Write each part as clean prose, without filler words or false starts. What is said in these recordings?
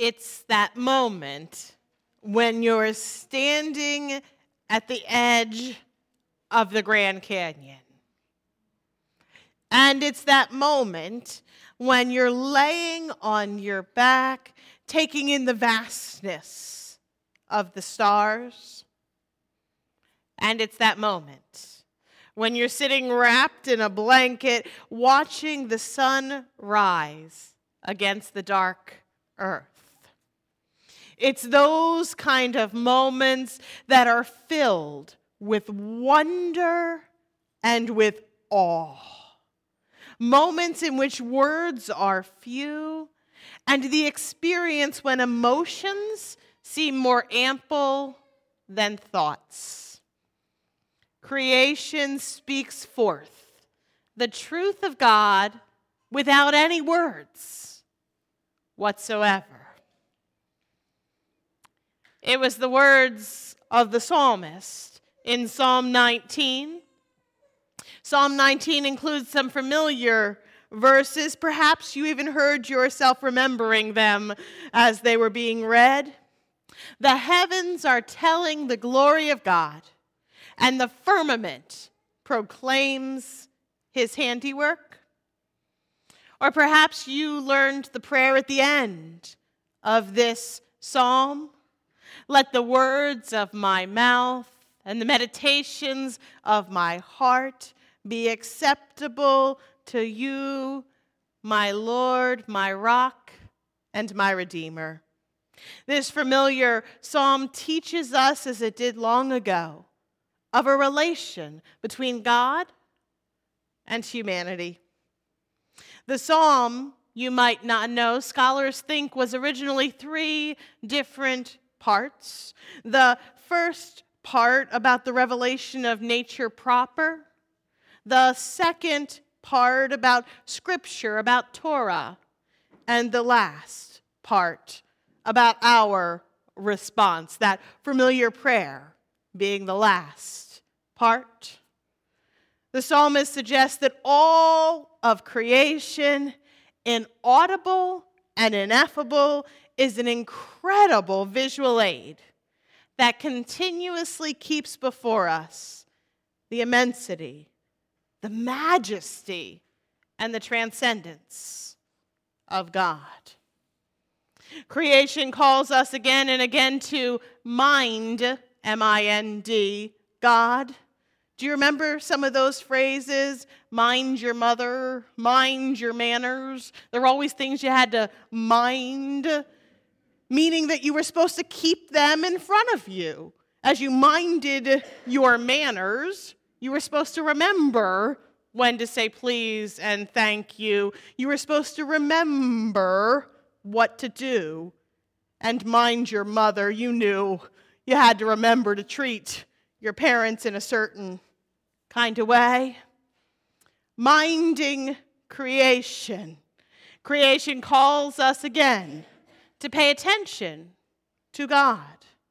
It's that moment when you're standing at the edge of the Grand Canyon. And it's that moment when you're laying on your back, taking in the vastness of the stars. And it's that moment when you're sitting wrapped in a blanket, watching the sun rise against the dark earth. It's those kind of moments that are filled with wonder and with awe. Moments in which words are few, and the experience when emotions seem more ample than thoughts. Creation speaks forth the truth of God without any words whatsoever. It was the words of the psalmist in Psalm 19. Psalm 19 includes some familiar verses. Perhaps you even heard yourself remembering them as they were being read. The heavens are telling the glory of God, and the firmament proclaims his handiwork. Or perhaps you learned the prayer at the end of this psalm. Let the words of my mouth and the meditations of my heart be acceptable to you, my Lord, my rock, and my Redeemer. This familiar psalm teaches us, as it did long ago, of a relation between God and humanity. The psalm, you might not know, scholars think was originally 3 different parts. The first part about the revelation of nature proper. The second part about Scripture, about Torah. And the last part about our response, that familiar prayer being the last part. The psalmist suggests that all of creation, inaudible and ineffable, is an incredible visual aid that continuously keeps before us the immensity, the majesty, and the transcendence of God. Creation calls us again and again to mind, M-I-N-D, God. Do you remember some of those phrases? Mind your mother, mind your manners. There were always things you had to mind, meaning that you were supposed to keep them in front of you. As you minded your manners, you were supposed to remember when to say please and thank you. You were supposed to remember what to do. And mind your mother, you knew you had to remember to treat your parents in a certain kind of way. Minding creation. Creation calls us again to pay attention to God.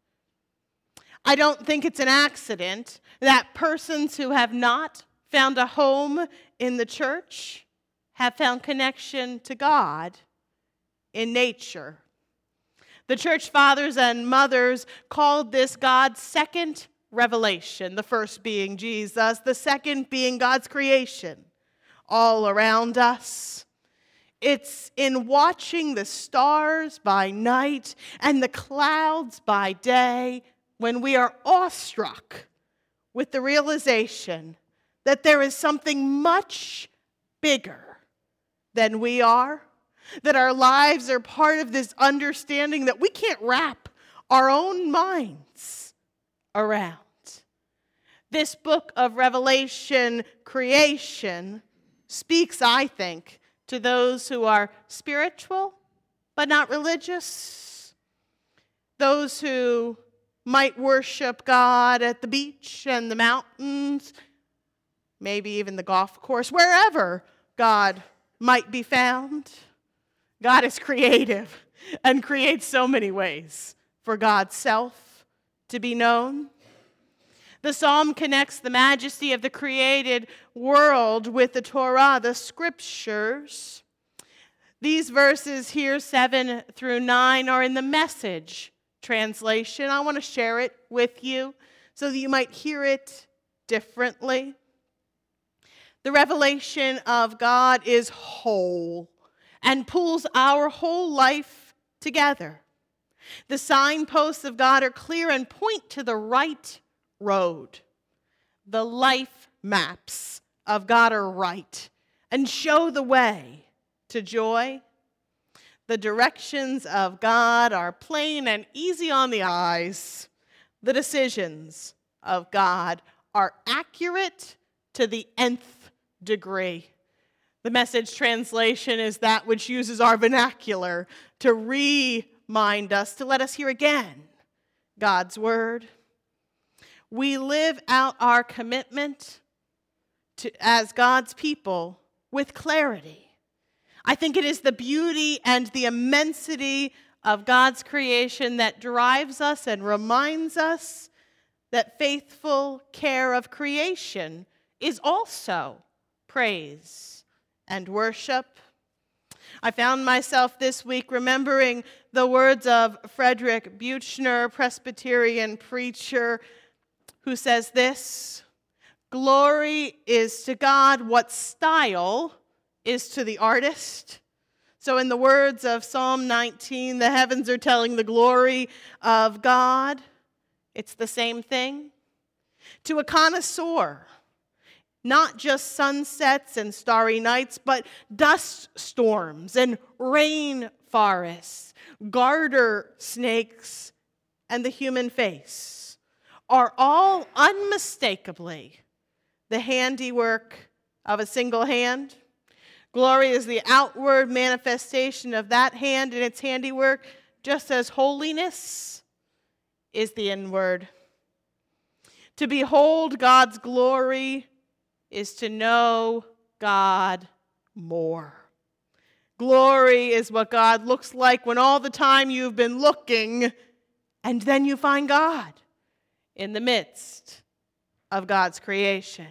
I don't think it's an accident that persons who have not found a home in the church have found connection to God in nature. The church fathers and mothers called this God's second revelation, the first being Jesus, the second being God's creation all around us. It's in watching the stars by night and the clouds by day when we are awestruck with the realization that there is something much bigger than we are, that our lives are part of this understanding that we can't wrap our own minds around. This book of Revelation, creation, speaks, I think, to those who are spiritual but not religious, those who might worship God at the beach and the mountains, maybe even the golf course, wherever God might be found. God is creative and creates so many ways for God's self to be known. The psalm connects the majesty of the created world with the Torah, the scriptures. These verses here, 7 through 9, are in the Message translation. I want to share it with you so that you might hear it differently. The revelation of God is whole and pulls our whole life together. The signposts of God are clear and point to the right road. The life maps of God are right and show the way to joy. The directions of God are plain and easy on the eyes. The decisions of God are accurate to the nth degree. The Message translation is that which uses our vernacular to remind us, to let us hear again God's word. We live out our commitment as God's people with clarity. I think it is the beauty and the immensity of God's creation that drives us and reminds us that faithful care of creation is also praise and worship. I found myself this week remembering the words of Frederick Buechner, Presbyterian preacher, who says this: "Glory is to God what style is to the artist." So in the words of Psalm 19, the heavens are telling the glory of God. It's the same thing. To a connoisseur, not just sunsets and starry nights, but dust storms and rain forests, garter snakes, and the human face are all unmistakably the handiwork of a single hand. Glory is the outward manifestation of that hand and its handiwork, just as holiness is the inward. To behold God's glory is to know God more. Glory is what God looks like when all the time you've been looking, and then you find God in the midst of God's creation.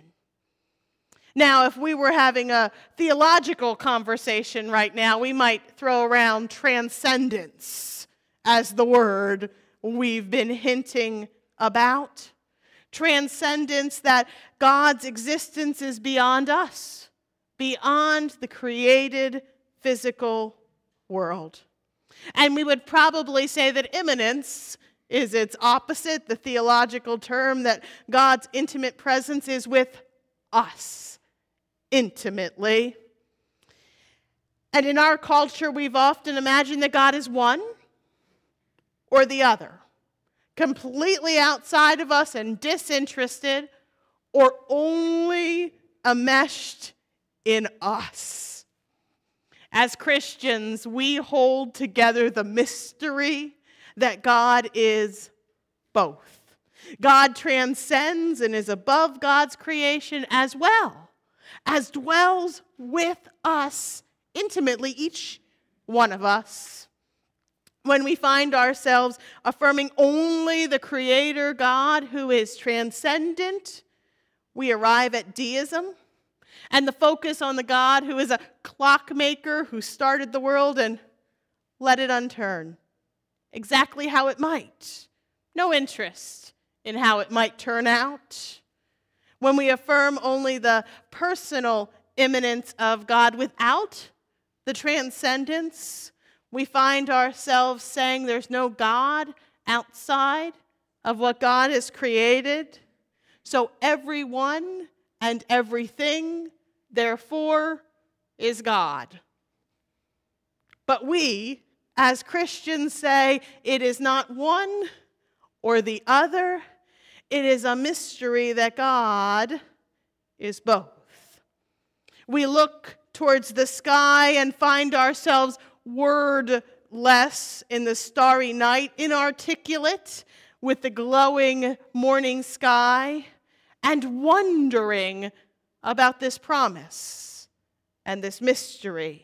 Now, if we were having a theological conversation right now, we might throw around transcendence as the word we've been hinting about. Transcendence, that God's existence is beyond us, beyond the created physical world. And we would probably say that immanence is its opposite, the theological term that God's intimate presence is with us intimately. And in our culture, we've often imagined that God is one or the other, completely outside of us and disinterested, or only enmeshed in us. As Christians, we hold together the mystery that God is both. God transcends and is above God's creation as well as dwells with us intimately, each one of us. When we find ourselves affirming only the Creator God who is transcendent, we arrive at deism and the focus on the God who is a clockmaker who started the world and let it unturn exactly how it might. No interest in how it might turn out. When we affirm only the personal immanence of God without the transcendence, we find ourselves saying there's no God outside of what God has created. So everyone and everything, therefore, is God. But we, as Christians, say it is not one or the other. It is a mystery that God is both. We look towards the sky and find ourselves wordless in the starry night, inarticulate with the glowing morning sky, and wondering about this promise and this mystery.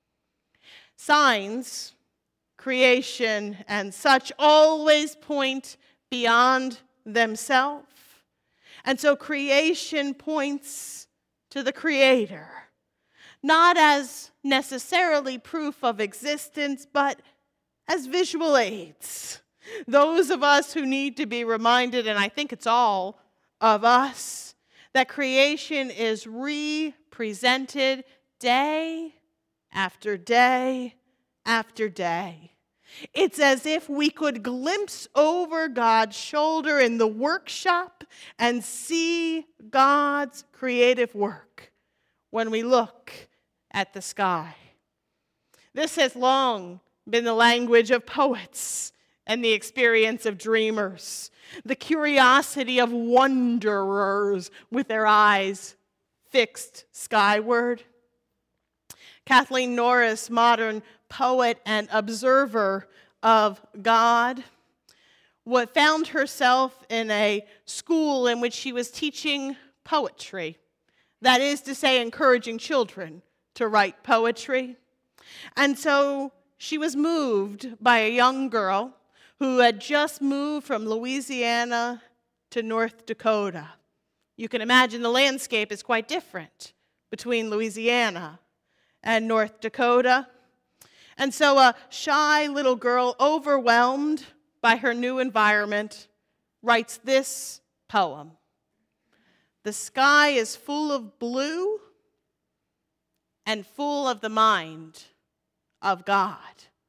Signs, creation, and such always point beyond themselves. And so creation points to the Creator. not as necessarily proof of existence, but as visual aids. Those of us who need to be reminded, and I think it's all of us, that creation is represented day after day after day. It's as if we could glimpse over God's shoulder in the workshop and see God's creative work when we look at the sky. This has long been the language of poets and the experience of dreamers, the curiosity of wanderers with their eyes fixed skyward. Kathleen Norris, modern poet and observer of God, found herself in a school in which she was teaching poetry. That is to say, encouraging children to write poetry. And so she was moved by a young girl who had just moved from Louisiana to North Dakota. You can imagine the landscape is quite different between Louisiana and North Dakota. And so a shy little girl, overwhelmed by her new environment, writes this poem. The sky is full of blue and full of the mind of God.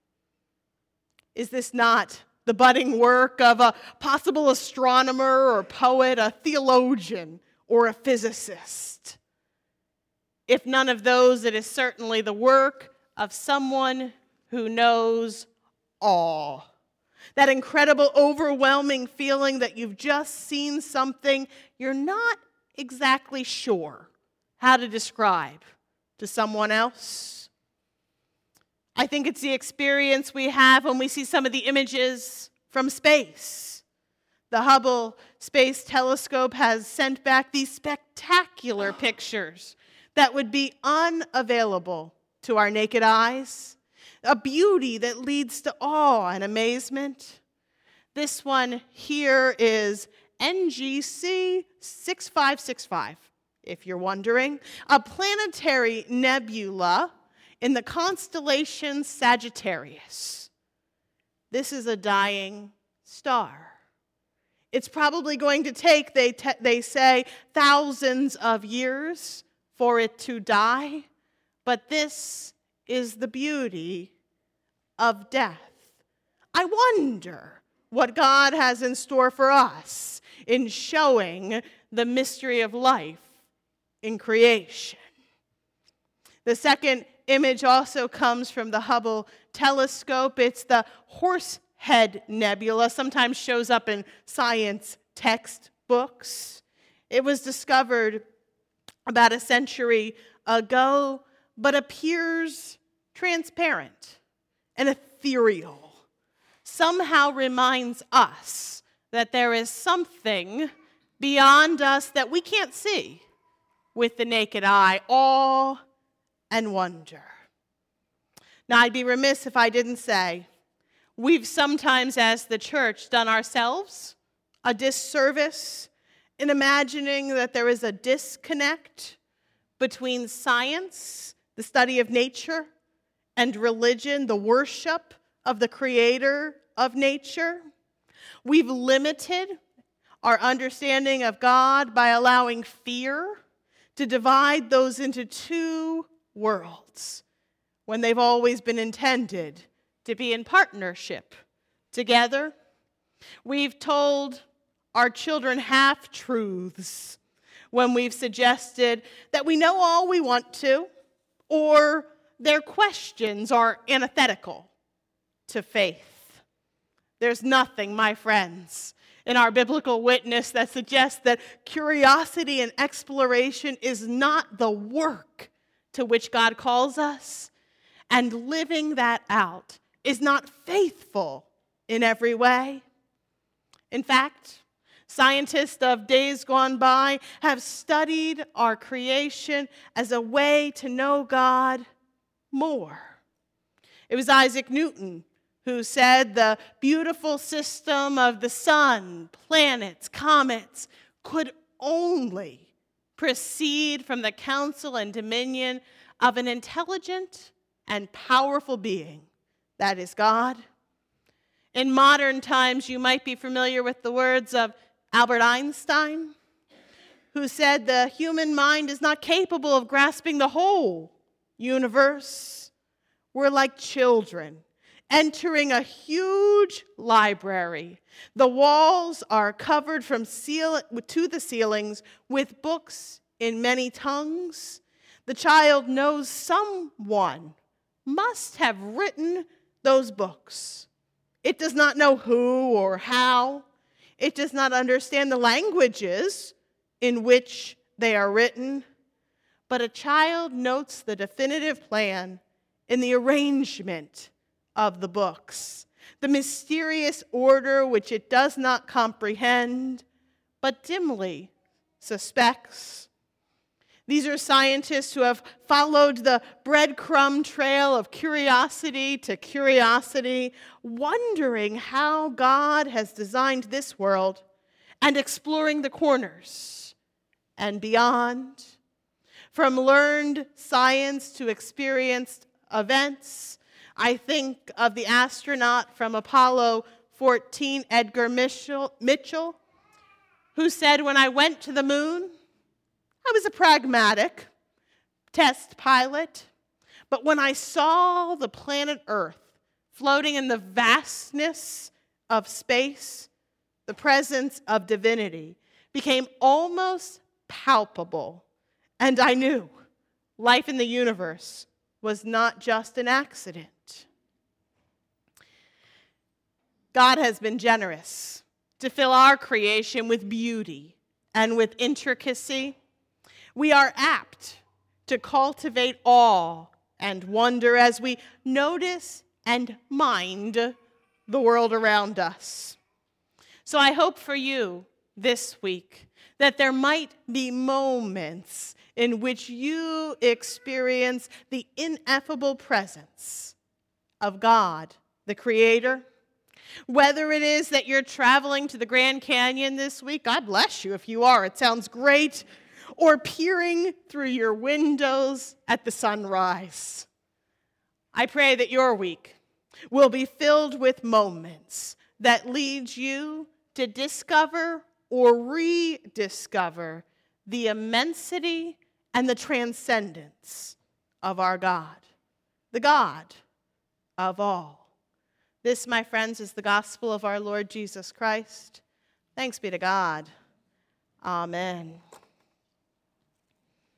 Is this not the budding work of a possible astronomer or poet, a theologian, or a physicist? If none of those, it is certainly the work of someone who knows awe. That incredible, overwhelming feeling that you've just seen something you're not exactly sure how to describe to someone else. I think it's the experience we have when we see some of the images from space. The Hubble Space Telescope has sent back these spectacular pictures that would be unavailable to our naked eyes, a beauty that leads to awe and amazement. This one here is NGC 6565, if you're wondering, a planetary nebula in the constellation Sagittarius. This is a dying star. It's probably going to take, they say, thousands of years for it to die, but this is the beauty of death. I wonder what God has in store for us in showing the mystery of life in creation. The second image also comes from the Hubble telescope. It's the Horsehead Nebula, sometimes shows up in science textbooks. It was discovered about a century ago, but appears transparent and ethereal. Somehow reminds us that there is something beyond us that we can't see with the naked eye, awe and wonder. Now, I'd be remiss if I didn't say, we've sometimes, as the church, done ourselves a disservice in imagining that there is a disconnect between science, the study of nature, and religion, the worship of the creator of nature. We've limited our understanding of God by allowing fear to divide those into two worlds when they've always been intended to be in partnership together. We've told our children half-truths when we've suggested that we know all we want to, or their questions are antithetical to faith. There's nothing, my friends, in our biblical witness that suggests that curiosity and exploration is not the work to which God calls us, and living that out is not faithful in every way. In fact, scientists of days gone by have studied our creation as a way to know God more. It was Isaac Newton who said the beautiful system of the sun, planets, comets could only proceed from the counsel and dominion of an intelligent and powerful being, that is God. In modern times, you might be familiar with the words of Albert Einstein, who said the human mind is not capable of grasping the whole universe. We're like children entering a huge library. The walls are covered from to the ceilings with books in many tongues. The child knows someone must have written those books. It does not know who or how. It does not understand the languages in which they are written. But a child notes the definitive plan in the arrangement of the books, the mysterious order which it does not comprehend, but dimly suspects. These are scientists who have followed the breadcrumb trail of curiosity to curiosity, wondering how God has designed this world and exploring the corners and beyond. From learned science to experienced events, I think of the astronaut from Apollo 14, Edgar Mitchell, who said, "When I went to the moon, I was a pragmatic test pilot, but when I saw the planet Earth floating in the vastness of space, the presence of divinity became almost palpable, and I knew life in the universe was not just an accident." God has been generous to fill our creation with beauty and with intricacy. We are apt to cultivate awe and wonder as we notice and mind the world around us. So I hope for you this week that there might be moments in which you experience the ineffable presence of God, the Creator. Whether it is that you're traveling to the Grand Canyon this week, God bless you if you are, it sounds great, or peering through your windows at the sunrise. I pray that your week will be filled with moments that lead you to discover or rediscover the immensity and the transcendence of our God, the God of all. This, my friends, is the gospel of our Lord Jesus Christ. Thanks be to God. Amen.